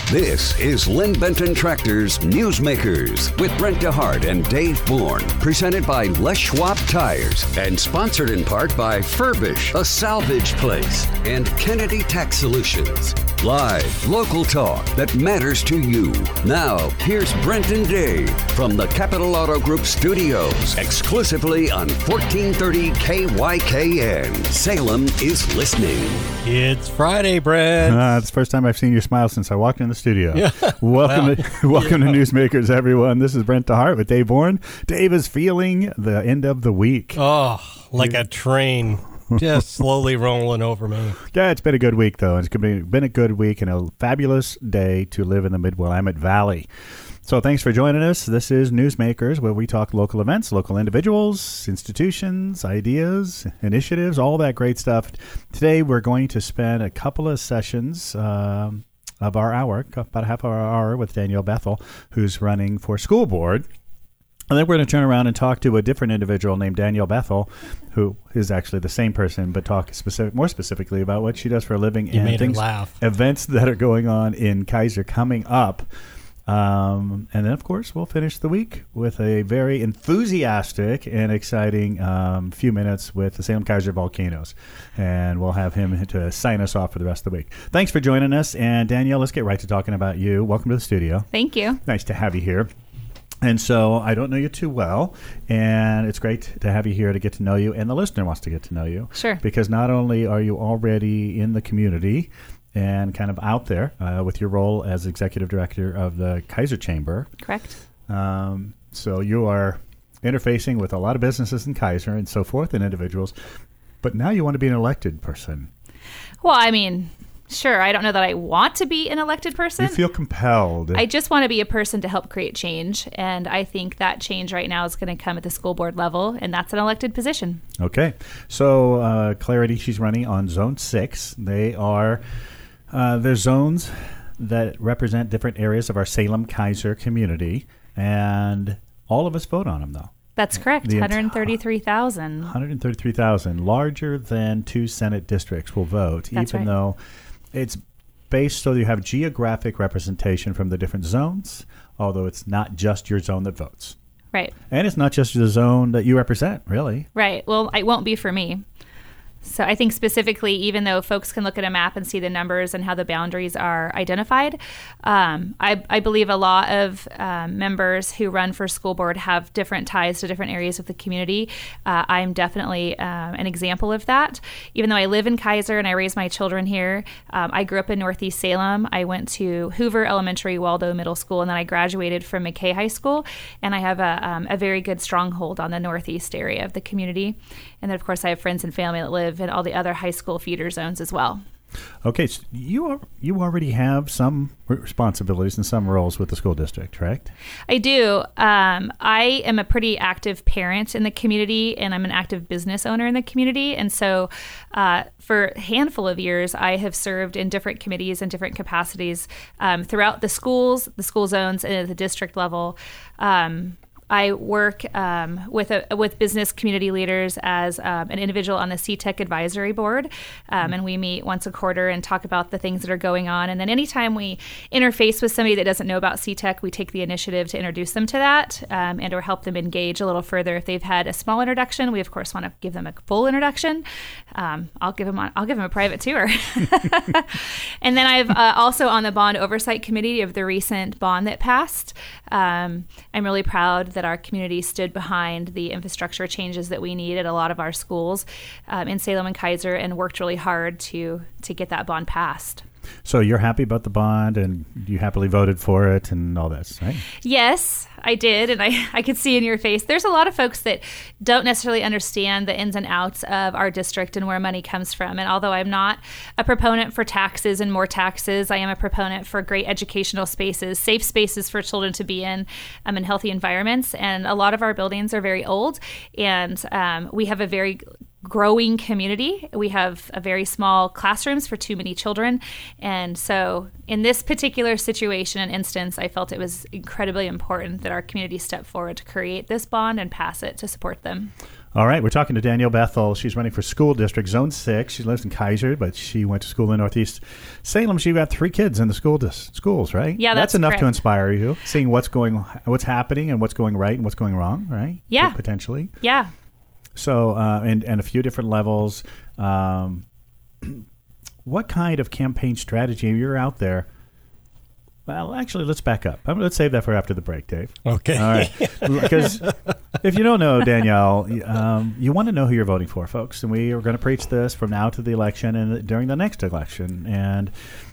This is Lynn Benton Tractor's Newsmakers with Brent DeHart and Dave Bourne. Presented by Les Schwab Tires and sponsored in part by Furbish, a salvage place, and Kennedy Tax Solutions. Live, local talk that matters to you. Now, here's Brent and Dave from the Capital Auto Group studios, exclusively on 1430 KYKN. Salem is listening. It's Friday, Brent. It's the first time I've seen you smile since I walked in the studio. Yeah. Welcome to Newsmakers, everyone. This is Brent DeHart with Dave Bourne. Dave is feeling the end of the week. Oh, like a train. Just slowly rolling over me. Yeah, it's been a good week, though. It's been a good week and a fabulous day to live in the Mid-Willamette Valley. So thanks for joining us. This is Newsmakers, where we talk local events, local individuals, institutions, ideas, initiatives, all that great stuff. Today, we're going to spend a couple of sessions of our hour, about a half hour with Danielle Bethel, who's running for school board. And then we're going to turn around and talk to a different individual named Danielle Bethel, who is actually the same person, but talk more specifically about what she does for a living and events that are going on in Keizer coming up. And then, of course, we'll finish the week with a very enthusiastic and exciting few minutes with the Salem Keizer Volcanoes. And we'll have him to sign us off for the rest of the week. Thanks for joining us. And Danielle, let's get right to talking about you. Welcome to the studio. Thank you. Nice to have you here. And so I don't know you too well, and it's great to have you here to get to know you, and the listener wants to get to know you. Sure. Because not only are you already in the community and kind of out there with your role as executive director of the Keizer Chamber. Correct. So you are interfacing with a lot of businesses in Keizer and so forth and individuals, but now you want to be an elected person. Well, I mean, sure. I don't know that I want to be an elected person. You feel compelled. I just want to be a person to help create change. And I think that change right now is going to come at the school board level, and that's an elected position. Okay. So Clarity, she's running on Zone 6. They are, they're zones that represent different areas of our Salem Keizer community, and all of us vote on them, though. That's correct. 133,000. 133,000. Larger than 2 Senate districts will vote, That's even right. though it's based so you have geographic representation from the different zones, although it's not just your zone that votes. Right. And it's not just the zone that you represent, really. Right. Well, it won't be for me. So I think specifically, even though folks can look at a map and see the numbers and how the boundaries are identified, I believe a lot of members who run for school board have different ties to different areas of the community. I'm definitely an example of that. Even though I live in Keizer and I raise my children here, I grew up in Northeast Salem. I went to Hoover Elementary, Waldo Middle School, and then I graduated from McKay High School. And I have a very good stronghold on the Northeast area of the community. And then, of course, I have friends and family that live in all the other high school feeder zones as well. Okay, so you already have some responsibilities and some roles with the school district, correct? I do. I am a pretty active parent in the community, and I'm an active business owner in the community. And so for a handful of years, I have served in different committees and different capacities throughout the schools, the school zones, and at the district level. I work with business community leaders as an individual on the CTEC advisory board, and we meet once a quarter and talk about the things that are going on. And then anytime we interface with somebody that doesn't know about CTEC, we take the initiative to introduce them to that and or help them engage a little further. If they've had a small introduction, we of course want to give them a full introduction. I'll give them a private tour. And then I've also on the bond oversight committee of the recent bond that passed. I'm really proud that our community stood behind the infrastructure changes that we need at a lot of our schools in Salem and Keizer and worked really hard to get that bond passed. So you're happy about the bond and you happily voted for it and all this, right? Yes, I did. And I could see in your face, there's a lot of folks that don't necessarily understand the ins and outs of our district and where money comes from. And although I'm not a proponent for taxes and more taxes, I am a proponent for great educational spaces, safe spaces for children to be in healthy environments. And a lot of our buildings are very old, and we have a very growing community. We have a very small classrooms for too many children. And so in this particular situation and instance, I felt it was incredibly important that our community step forward to create this bond and pass it to support them. All right, we're talking to Danielle Bethel. She's running for school district Zone 6. She lives in Kaiser, but she went to school in Northeast Salem. She got 3 kids in the schools, right? Yeah, that's enough correct. to inspire you, seeing what's happening and what's going right and what's going wrong, right? Yeah. Potentially. Yeah. So, and a few different levels. What kind of campaign strategy, you're out there? Well, actually, let's back up. Let's save that for after the break, Dave. Okay. All right. Because if you don't know, Danielle, you want to know who you're voting for, folks. And we are going to preach this from now to the election and during the next election. And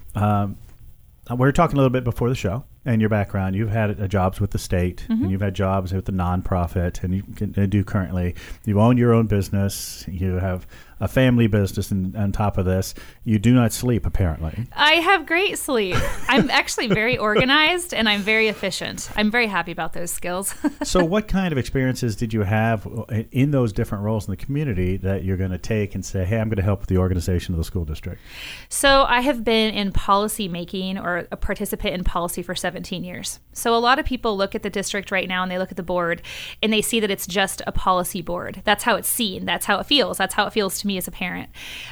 we were talking a little bit before the show and your background. You've had jobs with the state, and you've had jobs with the nonprofit, and you can do currently. You own your own business. You have a family business, and on top of this, you do not sleep, apparently. I have great sleep. I'm actually very organized, and I'm very efficient. I'm very happy about those skills. So what kind of experiences did you have in those different roles in the community that you're going to take and say, hey, I'm going to help with the organization of the school district? So I have been in policy making or a participant in policy for 17 years. So a lot of people look at the district right now and they look at the board and they see that it's just a policy board. That's how it's seen. That's how it feels. That's how it feels to me as a parent.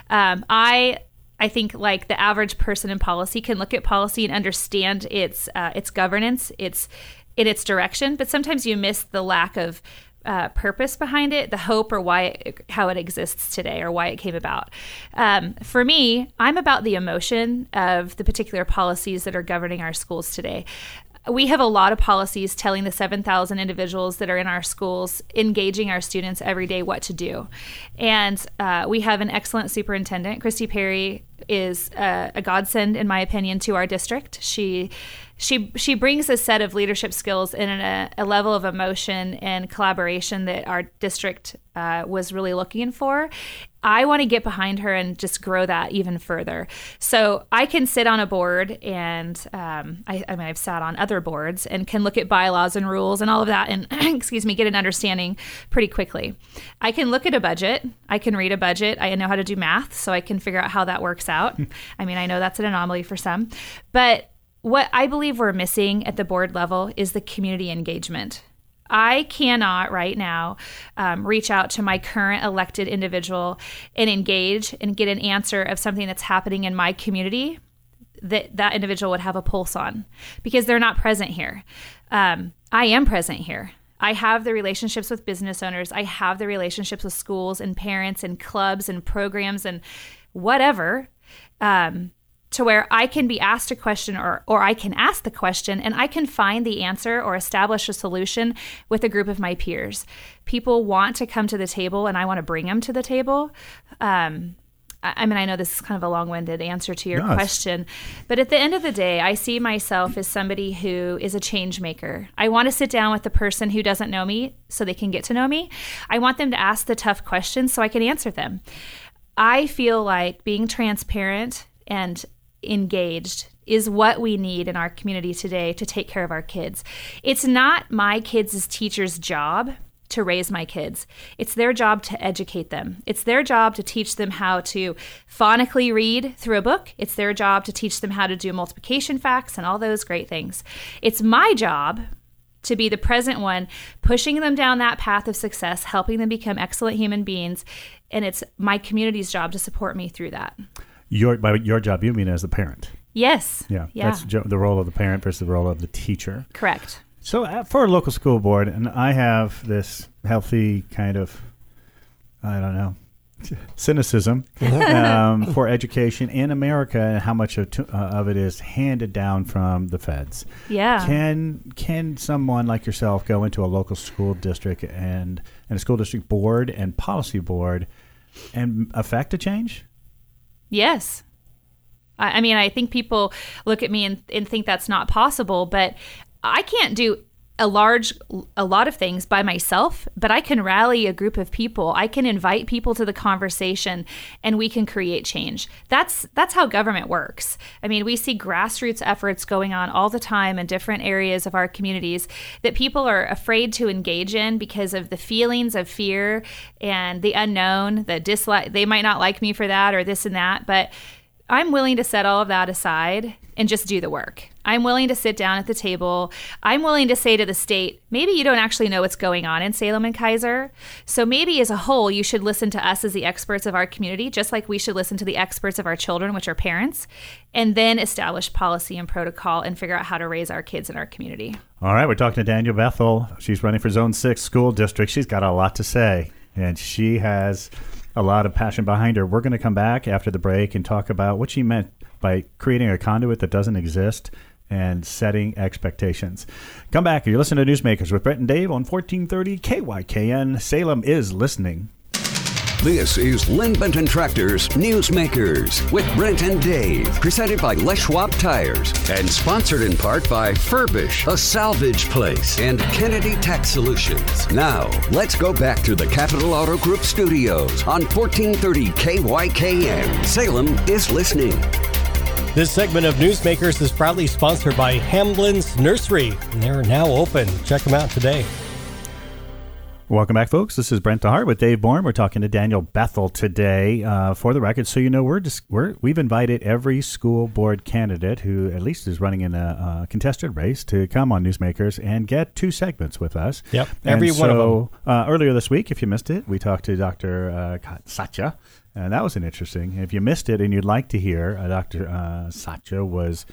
I think like the average person in policy can look at policy and understand its governance, its direction, but sometimes you miss the lack of purpose behind it, the hope or how it exists today or why it came about. For me, I'm about the emotion of the particular policies that are governing our schools today. We have a lot of policies telling the 7,000 individuals that are in our schools, engaging our students every day what to do. And we have an excellent superintendent. Christy Perry is a godsend, in my opinion, to our district. She brings a set of leadership skills and a level of emotion and collaboration that our district was really looking for. I want to get behind her and just grow that even further. So I can sit on a board and I've sat on other boards and can look at bylaws and rules and all of that and, get an understanding pretty quickly. I can look at a budget. I can read a budget. I know how to do math, so I can figure out how that works out. I mean, I know that's an anomaly for some, but what I believe we're missing at the board level is the community engagement. I cannot right now reach out to my current elected individual and engage and get an answer of something that's happening in my community that individual would have a pulse on because they're not present here. I am present here. I have the relationships with business owners. I have the relationships with schools and parents and clubs and programs and whatever, to where I can be asked a question or I can ask the question and I can find the answer or establish a solution with a group of my peers. People want to come to the table and I want to bring them to the table. I know this is kind of a long-winded answer to your question, but at the end of the day, I see myself as somebody who is a change maker. I want to sit down with the person who doesn't know me so they can get to know me. I want them to ask the tough questions so I can answer them. I feel like being transparent and engaged is what we need in our community today to take care of our kids. It's not my kids' teacher's job to raise my kids. It's their job to educate them. It's their job to teach them how to phonically read through a book. It's their job to teach them how to do multiplication facts and all those great things. It's my job to be the present one, pushing them down that path of success, helping them become excellent human beings, and it's my community's job to support me through that. By your job, you mean as the parent? Yes. Yeah. That's the role of the parent versus the role of the teacher. Correct. So for a local school board, and I have this healthy kind of, cynicism for education in America and how much of it is handed down from the feds. Yeah. Can someone like yourself go into a local school district and a school district board and policy board and affect a change? Yes. I think people look at me and think that's not possible, but I can't do a lot of things by myself, but I can rally a group of people. I can invite people to the conversation, and we can create change. That's how government works. I mean, we see grassroots efforts going on all the time in different areas of our communities that people are afraid to engage in because of the feelings of fear and the unknown, the dislike. They might not like me for that or this and that, but I'm willing to set all of that aside and just do the work. I'm willing to sit down at the table. I'm willing to say to the state, maybe you don't actually know what's going on in Salem and Keizer. So maybe as a whole, you should listen to us as the experts of our community, just like we should listen to the experts of our children, which are parents, and then establish policy and protocol and figure out how to raise our kids in our community. All right, we're talking to Danielle Bethel. She's running for Zone 6 School District. She's got a lot to say, and she has a lot of passion behind her. We're going to come back after the break and talk about what she meant by creating a conduit that doesn't exist and setting expectations. Come back. You're listening to Newsmakers with Brent and Dave on 1430 KYKN. Salem is listening. This is Lynn Benton Tractor's Newsmakers with Brent and Dave, presented by Les Schwab Tires and sponsored in part by Furbish, a salvage place, and Kennedy Tax Solutions. Now, let's go back to the Capital Auto Group studios on 1430 KYKN. Salem is listening. This segment of Newsmakers is proudly sponsored by Hamlin's Nursery, and they're now open. Check them out today. Welcome back, folks. This is Brent DeHart with Dave Bourne. We're talking to Danielle Bethel today. For the record, so you know, we've invited every school board candidate who at least is running in a contested race to come on Newsmakers and get 2 segments with us. Yep, every one of them. Earlier this week, if you missed it, we talked to Dr. Satya, and that was interesting. If you missed it and you'd like to hear, Dr. Satya was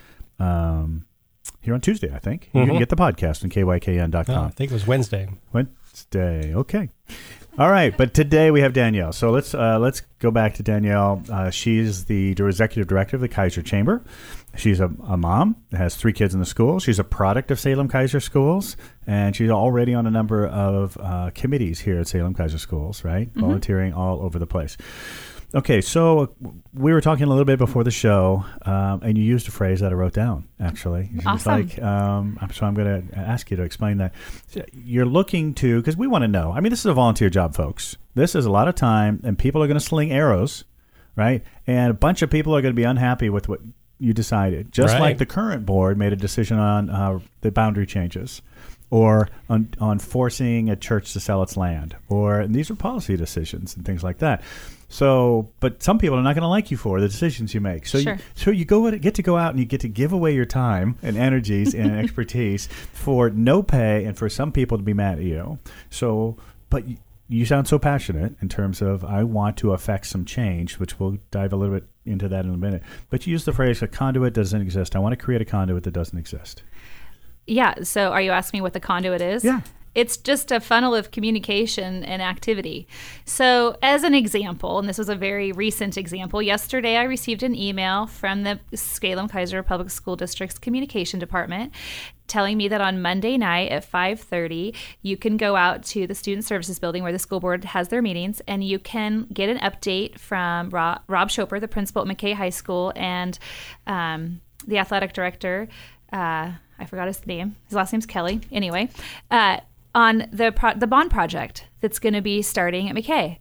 here on Tuesday, I think. You can get the podcast on kykn.com. I think it was Wednesday. Wednesday. Okay. All right. But today we have Danielle. So let's go back to Danielle. She's the executive director of the Keizer Chamber. She's a mom, has 3 kids in the school. She's a product of Salem Keizer Schools, and she's already on a number of committees here at Salem Keizer Schools, right? Mm-hmm. Volunteering all over the place. Okay, so we were talking a little bit before the show, and you used a phrase that I wrote down, actually. Awesome. So I'm going to ask you to explain that. You're looking to, because we want to know. I mean, this is a volunteer job, folks. This is a lot of time, and people are going to sling arrows, right? And a bunch of people are going to be unhappy with what you decided, just right. like the current board made a decision on the boundary changes, or on forcing a church to sell its land, and these are policy decisions and things like that. So, but some people are not going to like you for the decisions you make. So, sure. you get to go out and you get to give away your time and energies and expertise for no pay, and for some people to be mad at you. So, but you sound so passionate in terms of, I want to affect some change, which we'll dive a little bit into that in a minute. But you use the phrase, a conduit doesn't exist. I want to create a conduit that doesn't exist. Yeah. So are you asking me what the conduit is? Yeah. It's just a funnel of communication and activity. So as an example, and this was a very recent example, yesterday I received an email from the Salem Keizer Public School District's communication department telling me that on Monday night at 5:30, you can go out to the Student Services Building where the school board has their meetings, and you can get an update from Rob Schoper, the principal at McKay High School, and the athletic director, I forgot his name. His last name's Kelly. Anyway, on the bond project that's going to be starting at McKay.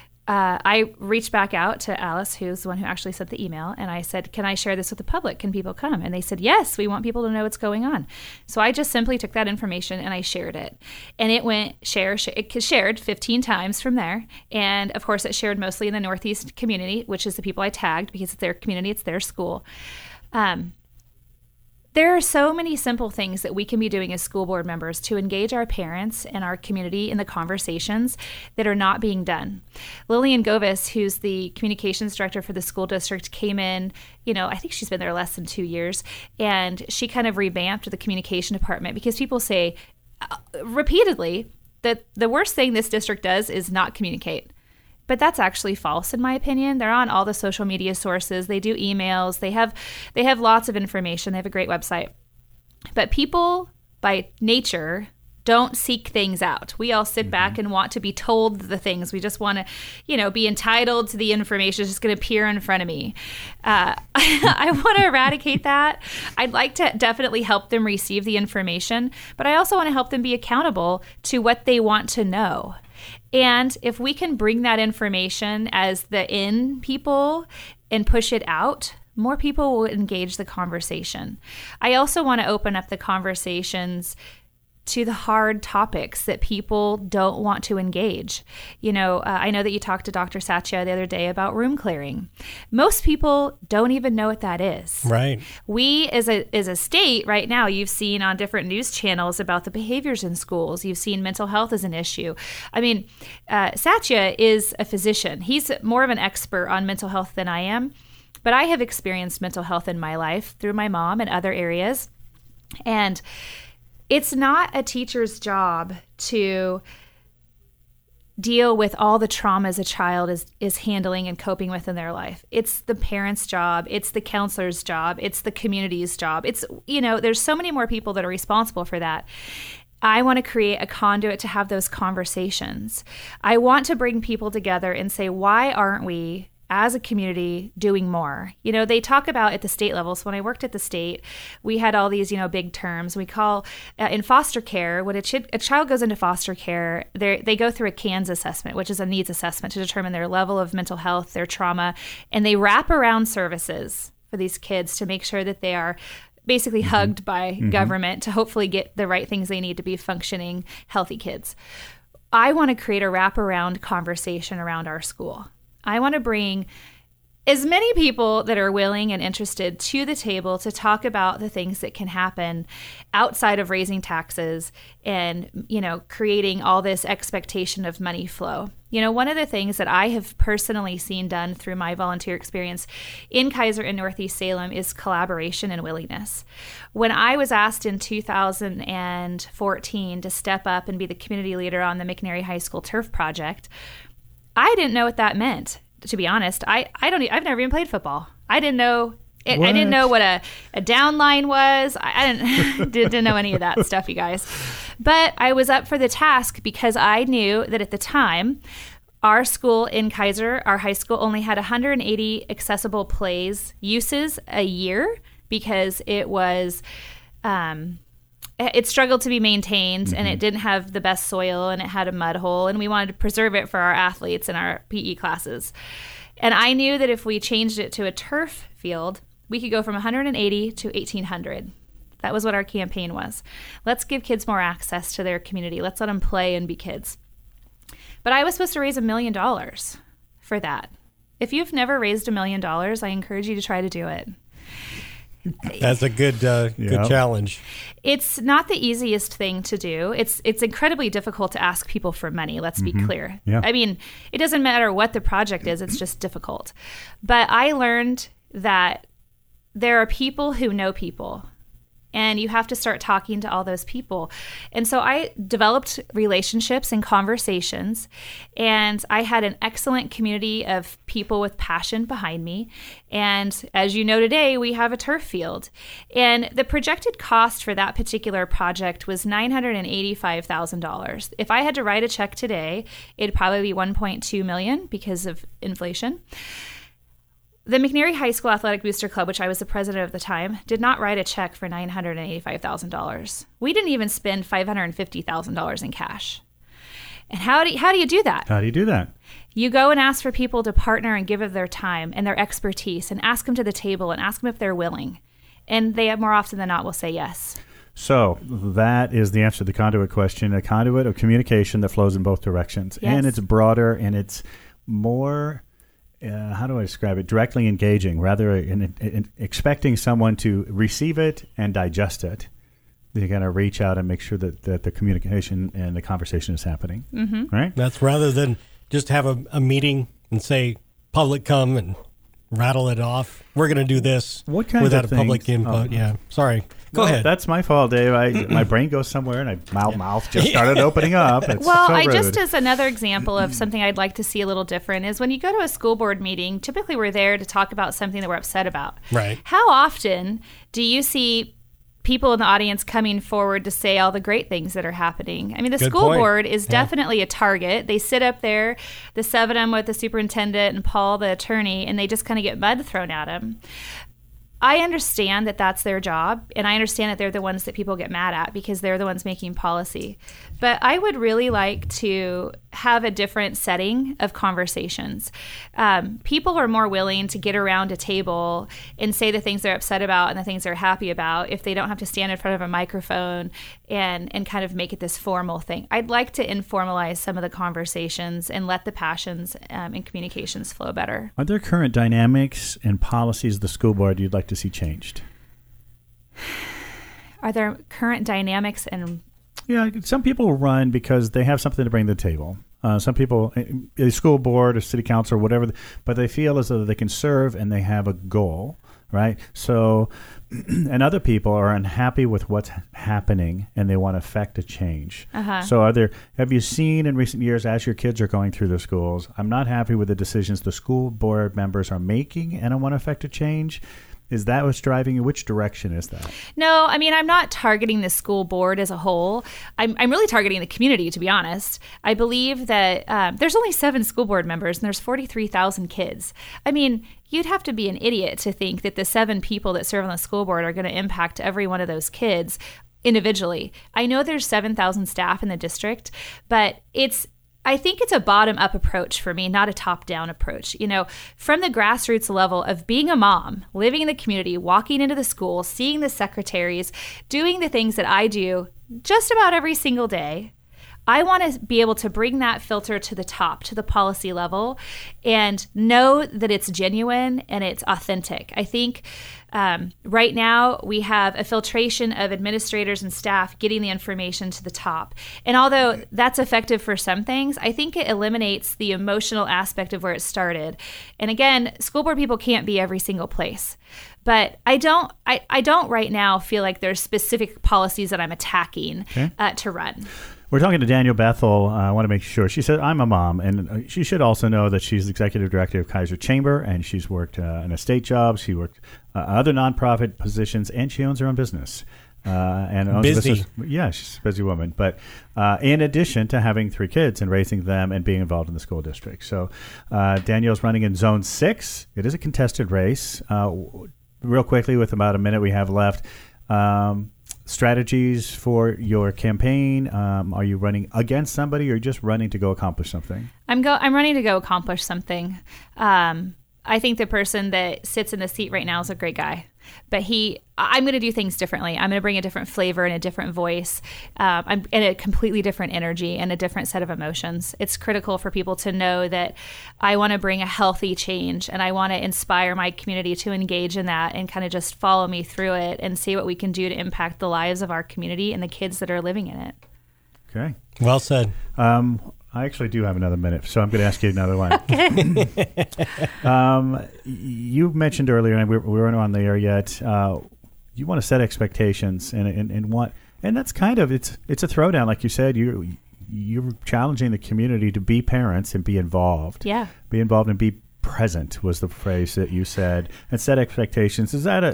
I reached back out to Alice, who's the one who actually sent the email, and I said, can I share this with the public? Can people come? And they said, yes, we want people to know what's going on. So I just simply took that information and I shared it. And it went it shared 15 times from there. And of course, it shared mostly in the Northeast community, which is the people I tagged because it's their community, it's their school. There are so many simple things that we can be doing as school board members to engage our parents and our community in the conversations that are not being done. Lillian Govis, who's the communications director for the school district, came in, I think she's been there less than 2 years, and she kind of revamped the communication department because people say repeatedly that the worst thing this district does is not communicate. But that's actually false, in my opinion. They're on all the social media sources. They do emails. They have lots of information. They have a great website. But people, by nature, don't seek things out. We all sit back and want to be told the things. We just want to, be entitled to the information. It's just going to appear in front of me. I want to eradicate that. I'd like to definitely help them receive the information, but I also want to help them be accountable to what they want to know. And if we can bring that information as the in people and push it out, more people will engage the conversation. I also want to open up the conversations to the hard topics that people don't want to engage. I know that you talked to Dr. Satya the other day about room clearing. Most people don't even know what that is. Right. We, as a state right now, you've seen on different news channels about the behaviors in schools. You've seen mental health as an issue. I mean, Satya is a physician. He's more of an expert on mental health than I am, but I have experienced mental health in my life through my mom and other areas. And it's not a teacher's job to deal with all the traumas a child is handling and coping with in their life. It's the parent's job. It's the counselor's job. It's the community's job. It's, there's so many more people that are responsible for that. I want to create a conduit to have those conversations. I want to bring people together and say, why aren't we as a community doing more? They talk about at the state level. So when I worked at the state, we had all these, big terms. We call in foster care, when a child goes into foster care, they go through a CANS assessment, which is a needs assessment to determine their level of mental health, their trauma, and they wrap around services for these kids to make sure that they are basically hugged by government to hopefully get the right things they need to be functioning, healthy kids. I want to create a wraparound conversation around our school. I want to bring as many people that are willing and interested to the table to talk about the things that can happen outside of raising taxes and, creating all this expectation of money flow. One of the things that I have personally seen done through my volunteer experience in Kaiser and Northeast Salem is collaboration and willingness. When I was asked in 2014 to step up and be the community leader on the McNary High School Turf Project, I didn't know what that meant, to be honest. I've never even played football. I didn't know I didn't know what a down line was. I didn't know any of that stuff, you guys. But I was up for the task because I knew that at the time, our school in Kaiser, our high school, only had 180 accessible plays uses a year because it was it struggled to be maintained and it didn't have the best soil and it had a mud hole, and we wanted to preserve it for our athletes and our PE classes. And I knew that if we changed it to a turf field, we could go from 180 to 1,800. That was what our campaign was. Let's give kids more access to their community. Let's let them play and be kids. But I was supposed to raise $1 million for that. If you've never raised $1 million, I encourage you to try to do it. That's a good challenge. It's not the easiest thing to do. It's incredibly difficult to ask people for money, let's be clear. Yeah. I mean, it doesn't matter what the project is, it's just difficult. But I learned that there are people who know people, and you have to start talking to all those people. And so I developed relationships and conversations, and I had an excellent community of people with passion behind me. And as you know today, we have a turf field. And the projected cost for that particular project was $985,000. If I had to write a check today, it'd probably be $1.2 million because of inflation. The McNary High School Athletic Booster Club, which I was the president of the time, did not write a check for $985,000. We didn't even spend $550,000 in cash. And how do you do that? How do you do that? You go and ask for people to partner and give of their time and their expertise, and ask them to the table and ask them if they're willing. And they, more often than not, will say yes. So that is the answer to the conduit question, a conduit of communication that flows in both directions. Yes. And it's broader and it's more... how do I describe it? Directly engaging, rather in expecting someone to receive it and digest it. You got to reach out and make sure that the communication and the conversation is happening. Mm-hmm. Right? That's rather than just have a meeting and say, public come and rattle it off. We're going to do this without a public input. Oh. Yeah. Sorry. Go ahead. That's my fault, Dave. My brain goes somewhere, and my mouth just started opening up. It's so rude. Just as another example of something I'd like to see a little different is when you go to a school board meeting, typically we're there to talk about something that we're upset about. Right. How often do you see people in the audience coming forward to say all the great things that are happening. I mean, the Good school point. board is definitely a target. They sit up there, the 7 of them with the superintendent and Paul, the attorney, and they just kind of get mud thrown at them. I understand that that's their job, and I understand that they're the ones that people get mad at because they're the ones making policy. But I would really like to have a different setting of conversations. People are more willing to get around a table and say the things they're upset about and the things they're happy about if they don't have to stand in front of a microphone and kind of make it this formal thing. I'd like to informalize some of the conversations and let the passions and communications flow better. Are there current dynamics and policies of the school board you'd like to see changed? Are there current dynamics and... Yeah, some people run because they have something to bring to the table. Some people, a school board, a city council, or whatever, but they feel as though they can serve and they have a goal, right? So, and other people are unhappy with what's happening and they want to affect a change. So have you seen in recent years as your kids are going through the schools, I'm not happy with the decisions the school board members are making and I want to affect a change? Is that what's driving you? Which direction is that? No, I mean, I'm not targeting the school board as a whole. I'm really targeting the community, to be honest. I believe that there's only 7 school board members and there's 43,000 kids. I mean, you'd have to be an idiot to think that the 7 people that serve on the school board are going to impact every one of those kids individually. I know there's 7,000 staff in the district, but I think it's a bottom-up approach for me, not a top-down approach. You know, from the grassroots level of being a mom, living in the community, walking into the school, seeing the secretaries, doing the things that I do just about every single day, I want to be able to bring that filter to the top, to the policy level, and know that it's genuine and it's authentic. I think right now we have a filtration of administrators and staff getting the information to the top. And although that's effective for some things, I think it eliminates the emotional aspect of where it started. And again, school board people can't be every single place. But I don't right now feel like there's specific policies that I'm attacking to run. We're talking to Danielle Bethel. I want to make sure. She said, I'm a mom, and she should also know that she's the executive director of Kaiser Chamber, and she's worked in a state job. She worked other nonprofit positions, and she owns her own business. And owns busy. A business. Yeah, she's a busy woman. But in addition to having 3 kids and raising them and being involved in the school district. So Danielle's running in Zone 6. It is a contested race. Real quickly, with about a minute we have left, strategies for your campaign. Are you running against somebody or just running to go accomplish something? I'm running to go accomplish something. I think the person that sits in the seat right now is a great guy, but I'm going to do things differently. I'm going to bring a different flavor and a different voice, and a completely different energy and a different set of emotions. It's critical for people to know that I want to bring a healthy change and I want to inspire my community to engage in that and kind of just follow me through it and see what we can do to impact the lives of our community and the kids that are living in it. Okay. Well said. I actually do have another minute, so I'm going to ask you another one. You mentioned earlier, and we weren't on the air yet, you want to set expectations and that's kind of, it's a throwdown. Like you said, you're challenging the community to be parents and be involved. Yeah. Be involved and be present was the phrase that you said, and set expectations. Is that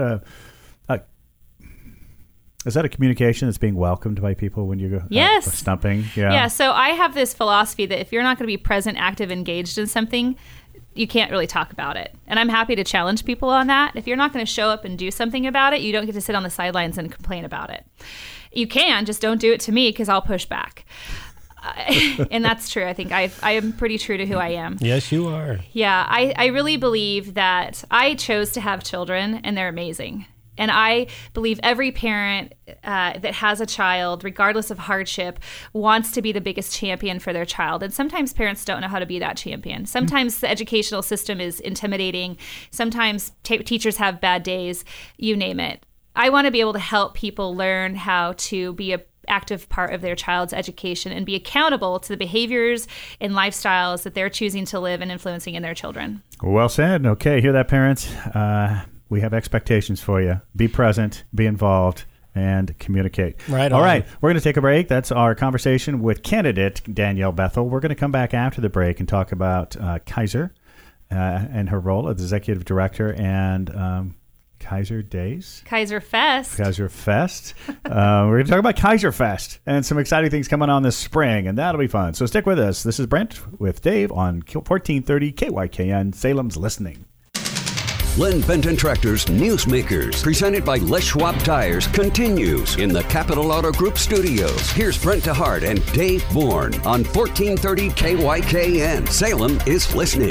a communication that's being welcomed by people when you go stumping? Yeah. So I have this philosophy that if you're not going to be present, active, engaged in something, you can't really talk about it. And I'm happy to challenge people on that. If you're not going to show up and do something about it, you don't get to sit on the sidelines and complain about it. You can, just don't do it to me because I'll push back. And that's true. I think I am pretty true to who I am. Yes, you are. Yeah. I really believe that I chose to have children and they're amazing. And I believe every parent that has a child, regardless of hardship, wants to be the biggest champion for their child. And sometimes parents don't know how to be that champion. Sometimes the educational system is intimidating. Sometimes teachers have bad days, you name it. I want to be able to help people learn how to be an active part of their child's education and be accountable to the behaviors and lifestyles that they're choosing to live and influencing in their children. Well said. Okay, hear that, parents? We have expectations for you. Be present, be involved, and communicate. Right. All right. We're going to take a break. That's our conversation with candidate Danielle Bethel. We're going to come back after the break and talk about Kaiser and her role as executive director and Kaiser Days? Kaiser Fest. Kaiser Fest. We're going to talk about Kaiser Fest and some exciting things coming on this spring, and that'll be fun. So stick with us. This is Brent with Dave on 1430 KYKN, Salem's Listening. Len Benton Tractor's Newsmakers, presented by Les Schwab Tires, continues in the Capital Auto Group studios. Here's Brent DeHart and Dave Bourne on 1430 KYKN. Salem is listening.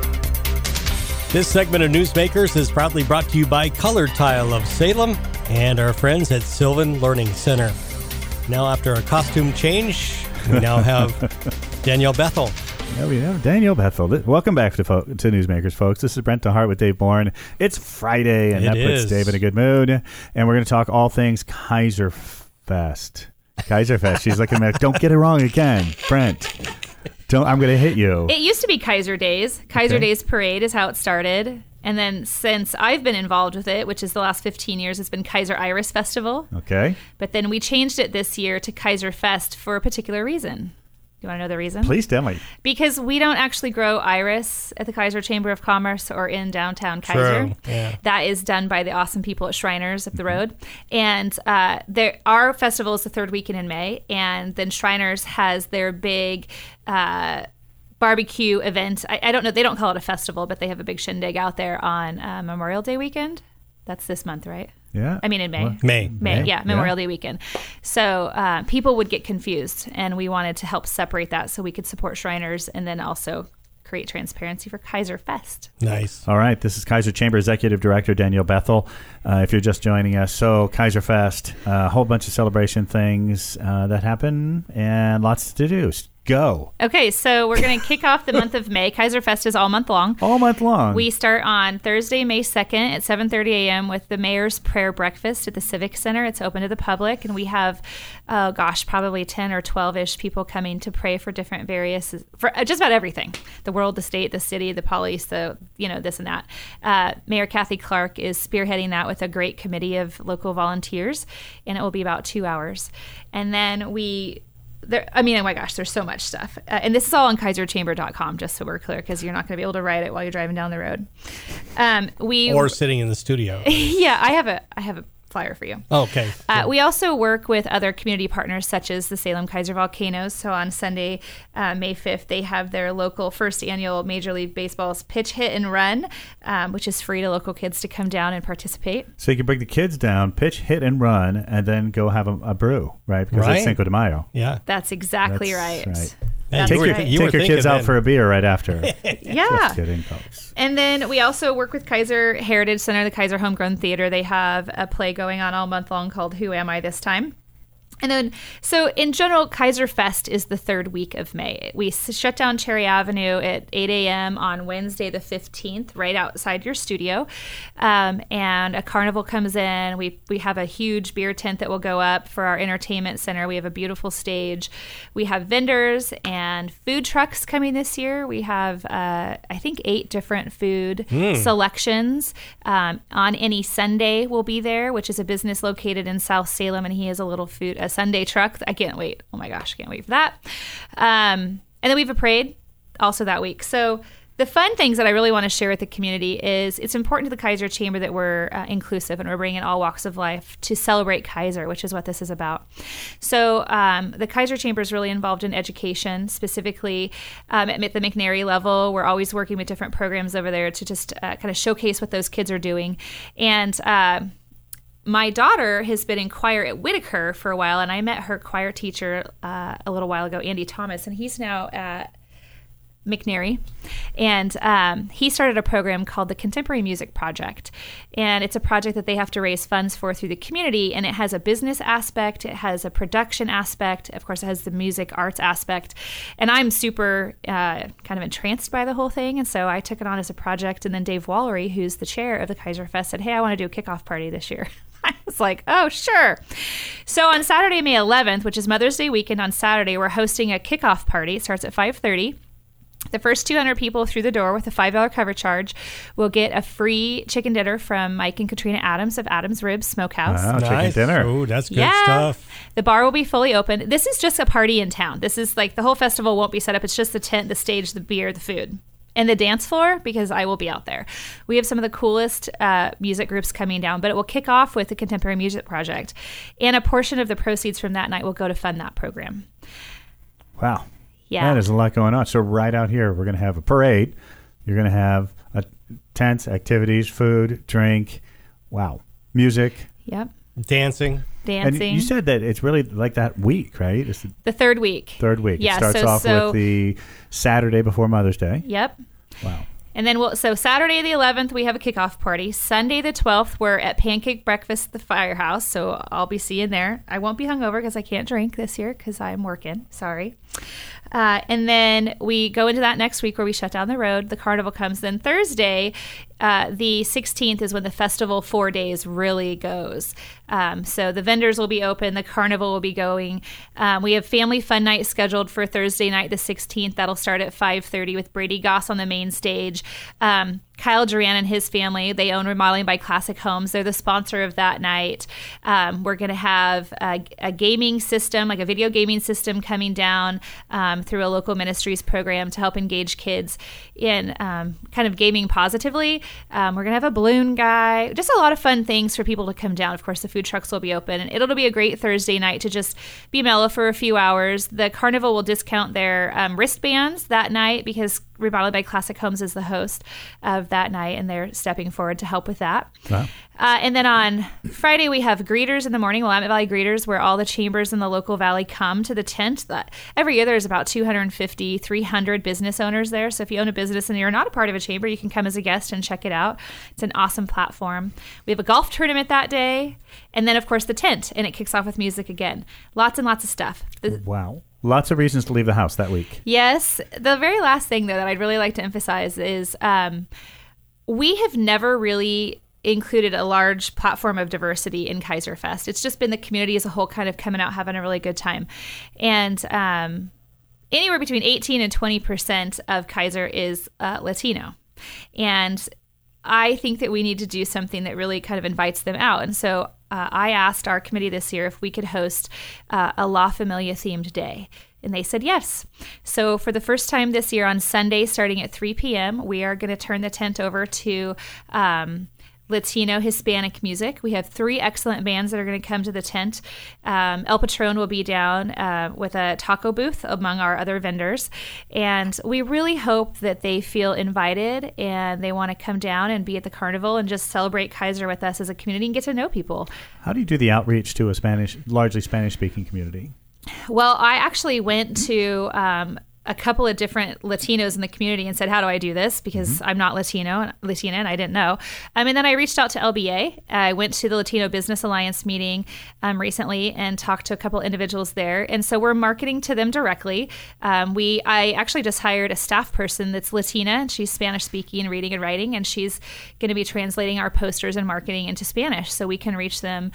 This segment of Newsmakers is proudly brought to you by Color Tile of Salem and our friends at Sylvan Learning Center. Now, after a costume change, we now have Danielle Bethel. Yeah, we have Danielle Bethel. Welcome back to Newsmakers, folks. This is Brent DeHart with Dave Bourne. It's Friday, and that puts Dave in a good mood. And we're going to talk all things Kaiser Fest. Kaiser Fest. She's looking at me, don't get it wrong again, Brent. I'm going to hit you. It used to be Kaiser Days. Kaiser Days Parade is how it started. And then since I've been involved with it, which is the last 15 years, it's been Kaiser Iris Festival. Okay. But then we changed it this year to Kaiser Fest for a particular reason. You want to know the reason? Please tell me. Because we don't actually grow iris at the Kaiser Chamber of Commerce or in downtown Kaiser. True. Yeah. That is done by the awesome people at Shriners up the road. And our festival is the third weekend in May. And then Shriners has their big barbecue event. I don't know. They don't call it a festival, but they have a big shindig out there on Memorial Day weekend. That's this month, right? Yeah. I mean, in May. What? May, yeah, Memorial Day weekend. So people would get confused, and we wanted to help separate that so we could support Shriners and then also create transparency for Kaiser Fest. Nice. All right. This is Kaiser Chamber Executive Director Danielle Bethel. If you're just joining us, so Kaiser Fest, a whole bunch of celebration things that happen and lots to do. Go. Okay, so we're going to kick off the month of May. Kaiser Fest is all month long. All month long. We start on Thursday, May 2nd at 7:30 a.m. with the Mayor's Prayer Breakfast at the Civic Center. It's open to the public, and we have, probably 10 or 12-ish people coming to pray for different for just about everything. The world, the state, the city, the police, this and that. Mayor Kathy Clark is spearheading that with a great committee of local volunteers, and it will be about 2 hours. And then oh my gosh, there's so much stuff. And this is all on kaiserchamber.com, just so we're clear, because you're not going to be able to write it while you're driving down the road. Or sitting in the studio. Yeah, I have a flyer for you. Oh, okay. We also work with other community partners such as the Salem Kaiser Volcanoes. So on Sunday, May 5th, they have their local first annual Major League Baseball's Pitch, Hit, and Run, which is free to local kids to come down and participate. So you can bring the kids down, pitch, hit, and run, and then go have a brew, right? Because it's Cinco de Mayo. Yeah. That's exactly right. Take your kids out for a beer right after. Yeah. Just kidding, folks. And then we also work with Kaiser Heritage Center, the Kaiser Homegrown Theater. They have a play going on all month long called Who Am I This Time? And then, so in general, Kaiser Fest is the third week of May. We shut down Cherry Avenue at 8 a.m. on Wednesday the 15th, right outside your studio. And a carnival comes in. We have a huge beer tent that will go up for our entertainment center. We have a beautiful stage. We have vendors and food trucks coming this year. We have, 8 different food selections. On any Sunday, we'll be there, which is a business located in South Salem, and he has a Sunday truck. I can't wait. Oh my gosh, I can't wait for that. And then we have a parade also that week. So the fun things that I really want to share with the community is it's important to the Kaiser Chamber that we're inclusive and we're bringing all walks of life to celebrate Kaiser, which is what this is about. So the Kaiser Chamber is really involved in education, specifically at the McNary level. We're always working with different programs over there to just kind of showcase what those kids are doing. And my daughter has been in choir at Whitaker for a while, and I met her choir teacher a little while ago, Andy Thomas, and he's now at McNary. And he started a program called the Contemporary Music Project. And it's a project that they have to raise funds for through the community, and it has a business aspect, it has a production aspect, of course it has the music arts aspect. And I'm super kind of entranced by the whole thing, and so I took it on as a project. And then Dave Wallery, who's the chair of the Kaiser Fest, said, hey, I want to do a kickoff party this year. I was like, oh, sure. So on Saturday, May 11th, which is Mother's Day weekend, on Saturday, we're hosting a kickoff party. It starts at 5:30. The first 200 people through the door with a $5 cover charge will get a free chicken dinner from Mike and Katrina Adams of Adams Ribs Smokehouse. Wow, nice. Chicken dinner. Oh, that's good stuff. The bar will be fully open. This is just a party in town. This is like the whole festival won't be set up. It's just the tent, the stage, the beer, the food. and the dance floor, because I will be out there. We have some of the coolest music groups coming down, but it will kick off with the Contemporary Music Project. And a portion of the proceeds from that night will go to fund that program. Wow. Yeah. That is a lot going on. So right out here, we're going to have a parade. You're going to have tents, activities, food, drink. Wow. Music. Yep. Dancing. And you said that it's really like that week, right? It's the third week. Third week. Yeah, it starts off with the Saturday before Mother's Day. Yep. Wow. And then so Saturday the 11th, we have a kickoff party. Sunday the 12th, we're at Pancake Breakfast at the Firehouse, so I'll be seeing there. I won't be hungover because I can't drink this year because I'm working. Sorry. And then we go into that next week where we shut down the road. The carnival comes. Then Thursday, the 16th is when the festival 4 days really goes. So the vendors will be open. The carnival will be going. We have family fun night scheduled for Thursday night, the 16th. That'll start at 5:30 with Brady Goss on the main stage. Kyle Duran and his family, they own Remodeling by Classic Homes. They're the sponsor of that night. We're going to have a gaming system, like a video gaming system coming down through a local ministries program to help engage kids in kind of gaming positively. We're going to have a balloon guy, just a lot of fun things for people to come down. Of course, the food trucks will be open, and it'll be a great Thursday night to just be mellow for a few hours. The carnival will discount their wristbands that night because Remodeling by Classic Homes is the host of that night, and they're stepping forward to help with that. Wow. And then on Friday, we have greeters in the morning, Willamette Valley Greeters, where all the chambers in the local valley come to the tent. Every year, there's about 250, 300 business owners there. So if you own a business and you're not a part of a chamber, you can come as a guest and check it out. It's an awesome platform. We have a golf tournament that day. And then, of course, the tent, and it kicks off with music again. Lots and lots of stuff. Wow. Lots of reasons to leave the house that week. Yes. The very last thing, though, that I'd really like to emphasize is we have never really included a large platform of diversity in Kaiser Fest. It's just been the community as a whole kind of coming out, having a really good time. And anywhere between 18 and 20% of Kaiser is Latino. And I think that we need to do something that really kind of invites them out. And so I asked our committee this year if we could host a La Familia themed day. And they said yes. So for the first time this year on Sunday, starting at 3 p.m., we are going to turn the tent over to Latino Hispanic music. We have 3 excellent bands that are going to come to the tent. El Patron will be down with a taco booth among our other vendors. And we really hope that they feel invited and they want to come down and be at the carnival and just celebrate Kaiser with us as a community and get to know people. How do you do the outreach to a largely Spanish-speaking community? Well, I actually went to a couple of different Latinos in the community and said, how do I do this? Because I'm not Latina, and I didn't know. And then I reached out to LBA. I went to the Latino Business Alliance meeting recently and talked to a couple individuals there. And so we're marketing to them directly. I actually just hired a staff person that's Latina, and she's Spanish speaking, reading and writing, and she's going to be translating our posters and marketing into Spanish so we can reach them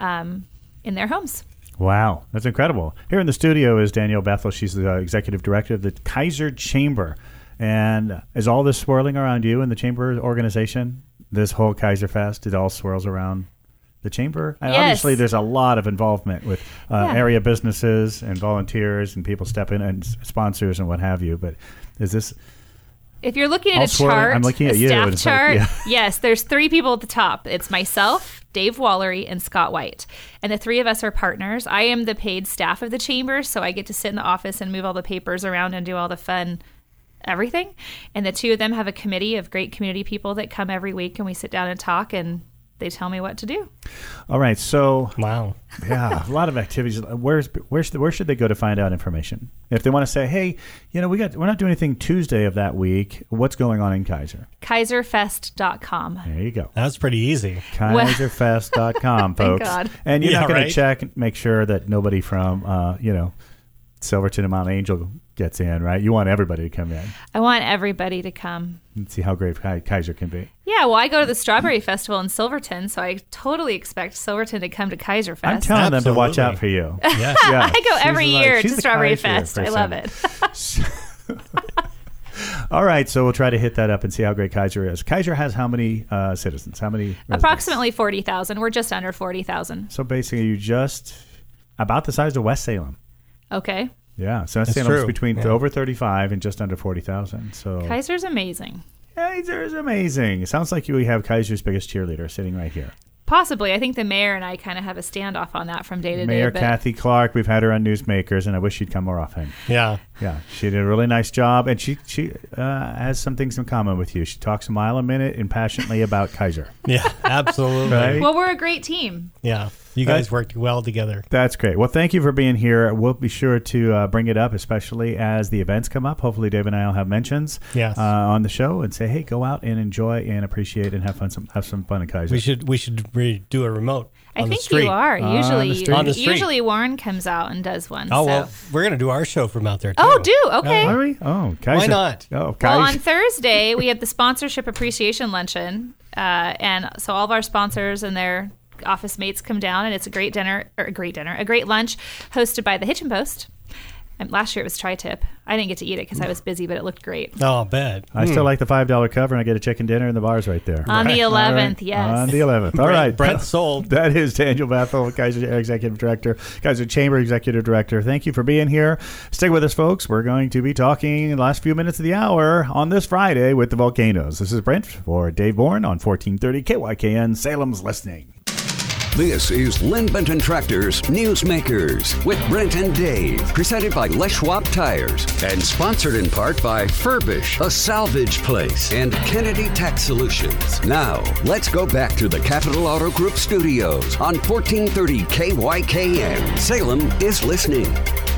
in their homes. Wow, that's incredible. Here in the studio is Danielle Bethel. She's the executive director of the Kaiser Chamber. And is all this swirling around you in the Chamber organization? This whole Kaiser Fest, it all swirls around the Chamber? And yes. Obviously, there's a lot of involvement with area businesses and volunteers and people step in and sponsors and what have you. But is this... If you're looking at a chart, I'm looking at a you, staff chart, like, yes, there's 3 people at the top. It's myself, Dave Wallery, and Scott White. And the 3 of us are partners. I am the paid staff of the chamber, so I get to sit in the office and move all the papers around and do all the fun everything. And the 2 of them have a committee of great community people that come every week, and we sit down and talk, and they tell me what to do. All right, so... Wow. Yeah, a lot of activities. Where should they go to find out information? If they want to say, hey, we're not doing anything Tuesday of that week. What's going on in Kaiser? KaiserFest.com. There you go. That's pretty easy. KaiserFest.com, folks. God. And you're not going to right? check and make sure that nobody from, Silverton and Mount Angel gets in, right? You want everybody to come in. I want everybody to come. And see how great Kaiser can be. Yeah, well, I go to the Strawberry Festival in Silverton, so I totally expect Silverton to come to Kaiser Fest. I'm telling them to watch out for you. Yes. Yeah. I go every year to she's the Strawberry Kaiser Fest. I love it. All right, so we'll try to hit that up and see how great Kaiser is. Kaiser has how many citizens? How many residents? Approximately 40,000. We're just under 40,000. So basically, you're just about the size of West Salem. Okay. Yeah, South That's Salem's true. between Yeah. over 35 and just under 40,000. So Kaiser's amazing. Kaiser is amazing. It sounds like we have Kaiser's biggest cheerleader sitting right here. Possibly. I think the mayor and I kind of have a standoff on that from day to day. Mayor but Kathy Clark, we've had her on Newsmakers, and I wish she'd come more often. Yeah. Yeah, she did a really nice job, and she has some things in common with you. She talks a mile a minute and passionately about Kaiser. Yeah, absolutely. Right? Well, we're a great team. Yeah. You guys worked well together. That's great. Well, thank you for being here. We'll be sure to bring it up, especially as the events come up. Hopefully, Dave and I will have mentions Yes. on the show and say, hey, go out and enjoy and appreciate and have some fun at Kaiser. We should do a remote I on the think street. you are. On the street. On the street. Usually Warren comes out and does one. Oh, so. well, we're going to do our show from out there, too. Oh, do? Okay. Are we? Oh, Kaiser. Why not? Oh, Well, Kaiser. on Thursday, we have the Sponsorship Appreciation Luncheon. And so all of our sponsors and their office mates come down, and it's a great lunch hosted by the Hitchin Post. And last year it was Tri-Tip. I didn't get to eat it because I was busy, but it looked great. Oh, I bet. I still like the $5 cover, and I get a chicken dinner, and the bar's right there. On the 11th, All right. yes. On the 11th. All right. Brent sold. That is Daniel Bethel, Kaiser Executive Director, Kaiser Chamber Executive Director. Thank you for being here. Stick with us, folks. We're going to be talking in the last few minutes of the hour on this Friday with the Volcanoes. This is Brent for Dave Bourne on 1430 KYKN, Salem's Listening. This is Lynn Benton Tractor's Newsmakers with Brent and Dave, presented by Les Schwab Tires and sponsored in part by Furbish, a salvage place, and Kennedy Tax Solutions. Now, let's go back to the Capital Auto Group studios on 1430 KYKN. Salem is listening.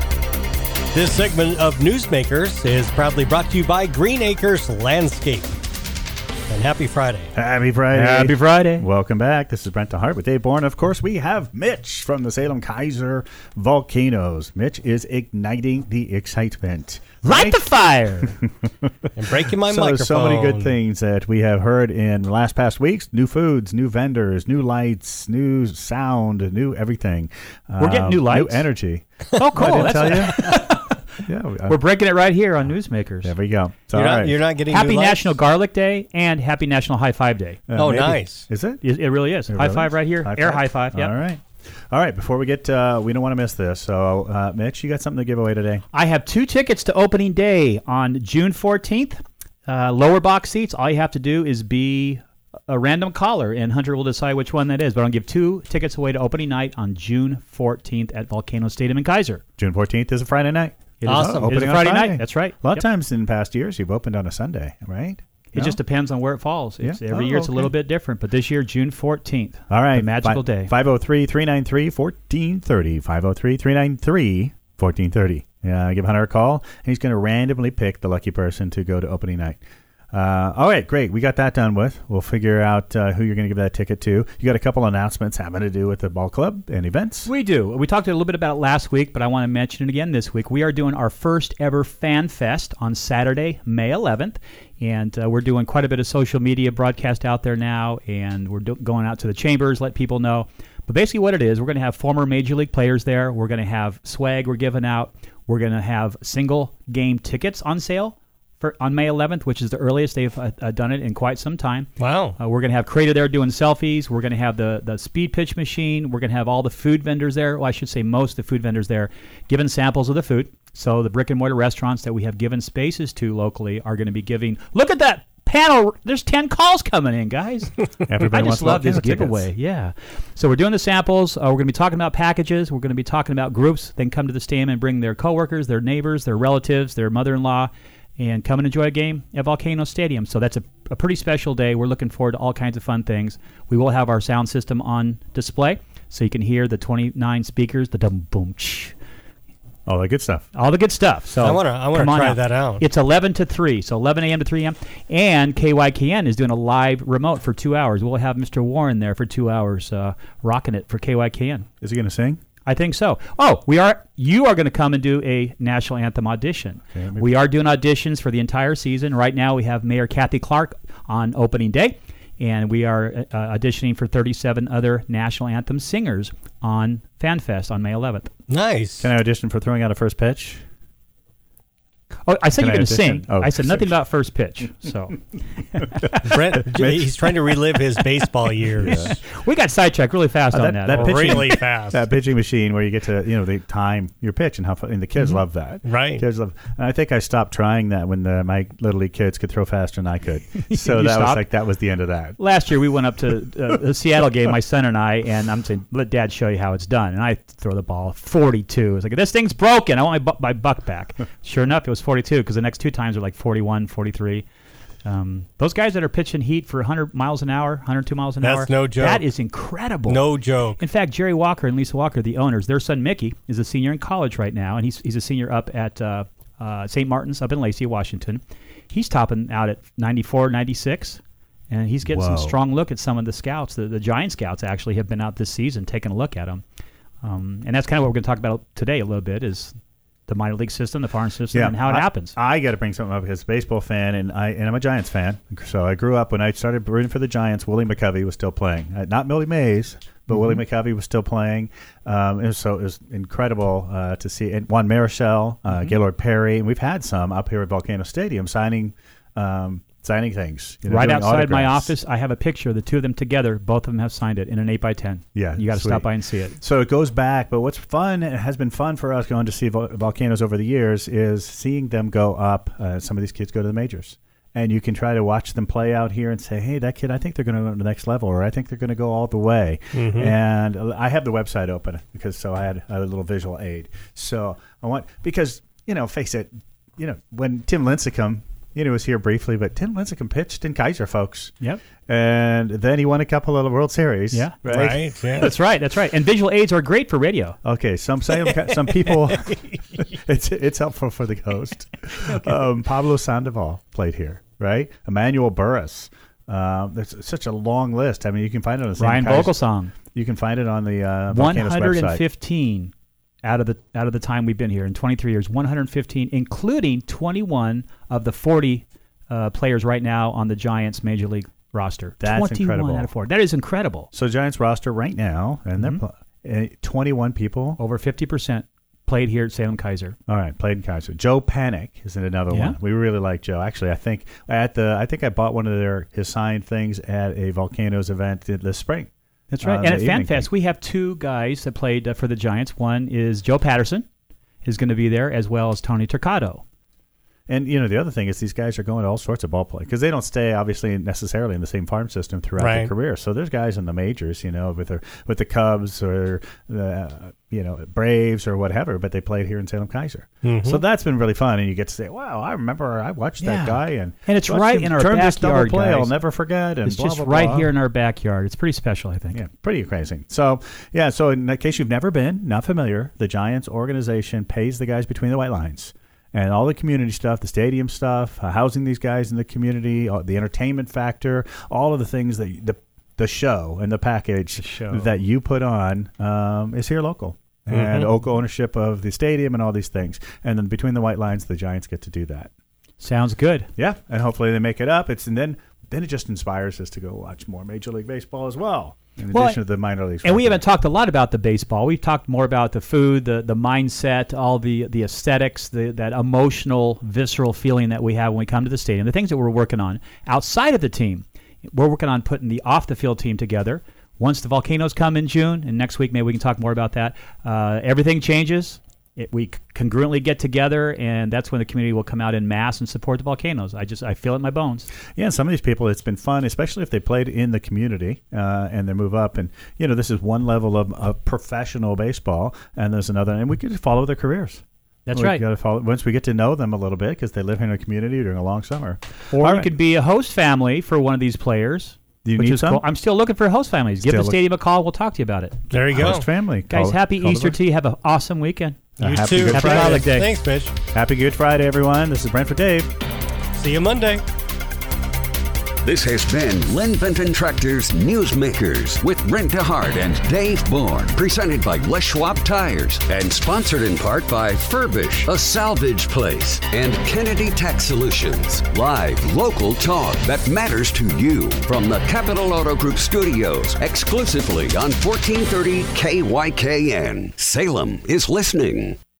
This segment of Newsmakers is proudly brought to you by Green Acres Landscape. And happy Friday. Happy Friday. Happy Friday. Welcome back. This is Brent DeHart with Dave Bourne. Of course, we have Mitch from the Salem Kaiser Volcanoes. Mitch is igniting the excitement. Light the fire. And breaking my So microphone. there's so many good pings that we have heard in the last past weeks. New foods, new vendors, new lights, new sound, new everything. We're getting new lights? New energy. Oh, cool. I didn't tell That's- you? Yeah, We're breaking it right here on Newsmakers. there we go. It's You're all not, right. you're not getting Happy new lights? National Garlic Day and Happy National High Five Day. Oh, maybe. nice. Is it? It really is. High really five is? right here. Air high five. Yeah. All right. All right. Before we get, we don't want to miss this. So, Mitch, you got something to give away today? I have 2 tickets to opening day on June 14th. Lower box seats. All you have to do is be a random caller, and Hunter will decide which one that is. But I'll give 2 tickets away to opening night on June 14th at Volcano Stadium in Kaiser. June 14th is a Friday night. It is- Awesome. It is Opening a on Friday Friday. night. That's right. A lot of Yep. times in past years, you've opened on a Sunday, right? It just depends on where it falls. It's, Yeah. Every Oh, year it's a okay. little bit different, but this year, June 14th. All right. The magical day. 503-393-1430. 503-393-1430. Yeah, give Hunter a call, and he's going to randomly pick the lucky person to go to opening night. All right, great. We got that done with. We'll figure out who you're going to give that ticket to. You got a couple announcements having to do with the ball club and events. We do. We talked a little bit about it last week, but I want to mention it again this week. We are doing our first ever Fan Fest on Saturday, May 11th. And we're doing quite a bit of social media broadcast out there now, and we're going out to the chambers, let people know. But basically what it is, we're going to have former Major League players there. We're going to have swag we're giving out. We're going to have single game tickets on sale on May 11th, which is the earliest they've done it in quite some time. Wow. We're going to have Crater there doing selfies. We're going to have the speed pitch machine. We're going to have all the food vendors there. Well, I should say most of the food vendors there giving samples of the food. So the brick and mortar restaurants that we have given spaces to locally are going to be giving. Look at that panel. There's 10 calls coming in, guys. Everybody I wants just love this volcano giveaway. tickets. Yeah. So we're doing the samples. We're going to be talking about packages. We're going to be talking about groups. They can come to the stand and bring their coworkers, their neighbors, their relatives, their mother-in-law, and come and enjoy a game at Volcano Stadium. So that's a pretty special day. We're looking forward to all kinds of fun things. We will have our sound system on display, so you can hear the 29 speakers, the dum boom ch, All the good stuff. all the good stuff. So I wanna come on try that out. It's 11 to 3, so 11 a.m. to 3 a.m. And KYKN is doing a live remote for 2 hours. We'll have Mr. Warren there for 2 hours rocking it for KYKN. Is he going to sing? I think so. Oh, you are going to come and do a national anthem audition. Okay, maybe- We are doing auditions for the entire season. Right now we have Mayor Kathy Clark on opening day, and we are auditioning for 37 other national anthem singers on FanFest on May 11th. Nice. Can I audition for throwing out a first pitch? Oh, I said Can you're I going to sing. audition? Oh, I said nothing about first pitch. So Brent, he's trying to relive his baseball years. we got sidetracked really fast on that. that pitching- Really fast. That pitching machine where you get to, they time your pitch and how fun, and the kids love that. Right. Kids love, and I think I stopped trying that when my Little League kids could throw faster than I could. So that was the end of that. Last year we went up to the Seattle game, my son and I, and I'm saying, let Dad show you how it's done. And I throw the ball 42. It's like, this thing's broken. I want my buck back. Sure enough, it was 42 because the next two times are like 41, 43. Those guys that are pitching heat for 100 miles an hour, 102 miles an hour. That's no joke. That is incredible. No joke. In fact, Jerry Walker and Lisa Walker, the owners, their son Mickey is a senior in college right now, and he's a senior up at St. Martin's up in Lacey, Washington. He's topping out at 94, 96, and he's getting some strong look at some of the scouts. The Giant scouts actually have been out this season taking a look at him. And that's kind of what we're going to talk about today a little bit is the minor league system, the farm system, and how it happens. I got to bring something up because baseball fan, and I'm a Giants fan. So I grew up when I started rooting for the Giants. Willie McCovey was still playing, not Millie Mays, but Willie McCovey was still playing. So it was incredible to see. And Juan Marichal, Gaylord Perry, and we've had some up here at Volcano Stadium signing things. Right outside autographs. my office, I have a picture of the two of them together. Both of them have signed it in an 8x10. Yeah, you got to sweet. stop by and see it. So it goes back, but what's fun, it has been fun for us going to see Volcanoes over the years, is seeing them go up. Some of these kids go to the majors. And you can try to watch them play out here and say, hey, that kid, I think they're going to go to the next level, or I think they're going to go all the way. Mm-hmm. And I have the website open so I had a little visual aid. So because, face it, when Tim Lincecum, was here briefly, but Tim Lincecum pitched in Kaiser, folks. Yep. And then he won a couple of World Series. Yeah. Right. Yeah. That's right. And visual aids are great for radio. Okay. Some people, it's helpful for the host. Okay. Pablo Sandoval played here, right? Emmanuel Burris. There's such a long list. I mean, you can find it on the Ryan Vogelsong. You can find it on the 115 out of the time we've been here in 23 years. 115, including 21 of the 40 players right now on the Giants Major League roster. That's 21 incredible. Out of 40. That is incredible. So Giants roster right now, and they're 21 people. Over 50% played here at Salem Kaiser. All right, played in Kaiser. Joe Panic is another one. We really like Joe. Actually, I think I bought one of his signed things at a Volcanoes event this spring. That's right. And at FanFest, we have two guys that played for the Giants. One is Joe Patterson, who's going to be there, as well as Tony Turcado. And, the other thing is these guys are going to all sorts of ball play because they don't stay, obviously, necessarily in the same farm system throughout their career. So there's guys in the majors, with the Cubs or the Braves or whatever, but they played here in Salem Kaiser. Mm-hmm. So that's been really fun. And you get to say, wow, I remember I watched that guy. And it's right in our backyard. This double play, guys. I'll never forget. And it's blah, just blah, right blah. here in our backyard. It's pretty special, I think. Yeah, pretty crazy. So in case you've never been, not familiar, the Giants organization pays the guys between the white lines. And all the community stuff, the stadium stuff, housing these guys in the community, the entertainment factor, all of the things that the show and the package that you put on is here local. Mm-hmm. And local ownership of the stadium and all these things. And then between the white lines, the Giants get to do that. Sounds good. Yeah, and hopefully they make it up. And then it just inspires us to go watch more Major League Baseball as well. In addition to the minor leagues. And we haven't talked a lot about the baseball. We've talked more about the food, the mindset, all the aesthetics, that emotional, visceral feeling that we have when we come to the stadium, the things that we're working on outside of the team. We're working on putting the off-the-field team together. Once the Volcanoes come in June, and next week maybe we can talk more about that, everything changes. We congruently get together, and that's when the community will come out in mass and support the Volcanoes. I feel it in my bones. Yeah, some of these people, it's been fun, especially if they played in the community and they move up. And, this is one level of professional baseball, and there's another. And we could follow their careers. That's right. Got to follow once we get to know them a little bit because they live in a community during a long summer. Or you could be a host family for one of these players. Do you need some? Cool. I'm still looking for host families. Give the stadium a call. We'll talk to you about it. There you go. Host family. Guys, happy Easter to you. Have an awesome weekend. You too. Happy Holiday Day. Thanks, Mitch. Happy Good Friday, everyone. This is Brent for Dave. See you Monday. This has been Lynn Benton Tractor's Newsmakers with Brent DeHart and Dave Bourne, presented by Les Schwab Tires and sponsored in part by Furbish, a salvage place, and Kennedy Tax Solutions. Live local talk that matters to you from the Capital Auto Group studios, exclusively on 1430 KYKN. Salem is listening.